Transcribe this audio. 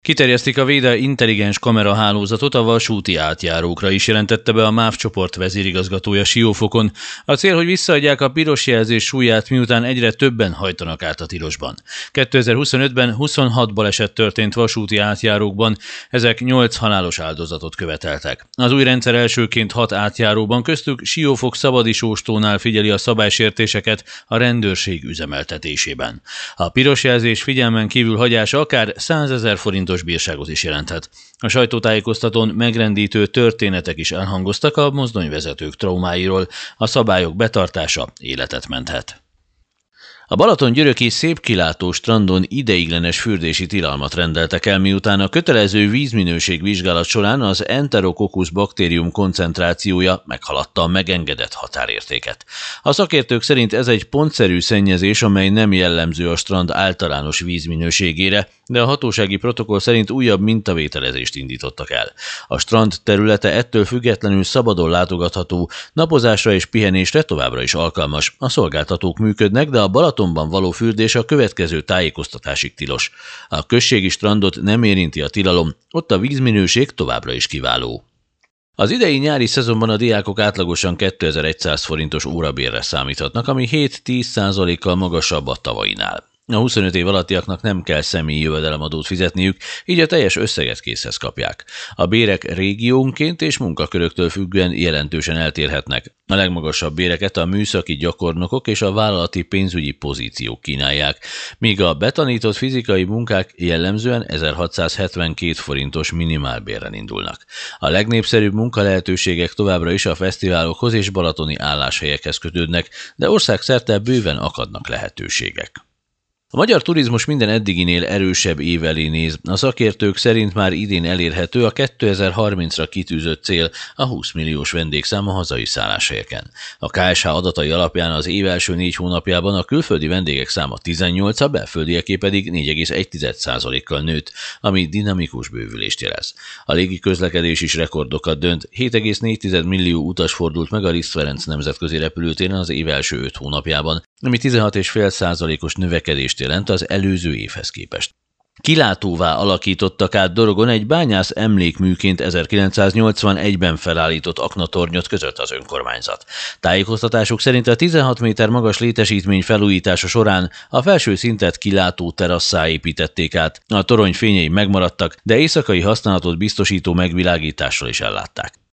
Kiterjesztik a Véda intelligens kamerahálózatot a vasúti átjárókra is, jelentette be a MÁV csoport vezérigazgatója Siófokon. A cél, hogy visszaadják a piros jelzés súlyát, miután egyre többen hajtanak át a tilosban. 2025-ben 26 baleset történt vasúti átjárókban, ezek 8 halálos áldozatot követeltek. Az új rendszer elsőként 6 átjáróban, köztük Siófok Szabadisóstónál figyeli a szabálysértéseket a rendőrség üzemeltetésében. A piros jelzés figyelmen kívül hagyása akár 100 000 forintos bírságot is jelenthet. A sajtótájékoztatón megrendítő történetek is elhangoztak a mozdonyvezetők traumáiról, a szabályok betartása életet menthet. A Balaton-györöki szépkilátó strandon ideiglenes fürdési tilalmat rendeltek el, miután a kötelező vízminőség vizsgálat során az Enterococcus baktérium koncentrációja meghaladta a megengedett határértéket. A szakértők szerint ez egy pontszerű szennyezés, amely nem jellemző a strand általános vízminőségére, de a hatósági protokoll szerint újabb mintavételezést indítottak el. A strand területe ettől függetlenül szabadon látogatható, napozásra és pihenésre továbbra is alkalmas. A szolgáltatók működnek, de a Balatonban való fürdés a következő tájékoztatásig tilos. A községi strandot nem érinti a tilalom, ott a vízminőség továbbra is kiváló. Az idei nyári szezonban a diákok átlagosan 2100 forintos órabérre számíthatnak, ami 7-10%-kal magasabb a tavainál. A 25 év alattiaknak nem kell személyi jövedelemadót fizetniük, így a teljes összeget készhez kapják. A bérek régiónként és munkaköröktől függően jelentősen eltérhetnek. A legmagasabb béreket a műszaki gyakornokok és a vállalati pénzügyi pozíciók kínálják, míg a betanított fizikai munkák jellemzően 1672 forintos minimálbérren indulnak. A legnépszerűbb munkalehetőségek továbbra is a fesztiválokhoz és balatoni álláshelyekhez kötődnek, de országszerte bőven akadnak lehetőségek. A magyar turizmus minden eddiginél erősebb év elé néz. A szakértők szerint már idén elérhető a 2030-ra kitűzött cél, a 20 milliós vendégszám a hazai szálláshelyeken. A KSH adatai alapján az év első 4 hónapjában a külföldi vendégek száma 18, a belföldieké pedig 4,1%-kal nőtt, ami dinamikus bővülést jelez. A légi közlekedés is rekordokat dönt, 7,4 millió utas fordult meg a Liszt Ferenc nemzetközi repülőtéren az év első 5 hónapjában, ami 16,5%-os növekedést jelent az előző évhez képest. Kilátóvá alakítottak át Dorogon egy bányász emlékműként 1981-ben felállított aknatornyot között az önkormányzat. Tájékoztatásuk szerint a 16 méter magas létesítmény felújítása során a felső szintet kilátó terasszá építették át, a torony fényei megmaradtak, de éjszakai használatot biztosító megvilágítással is ellátták.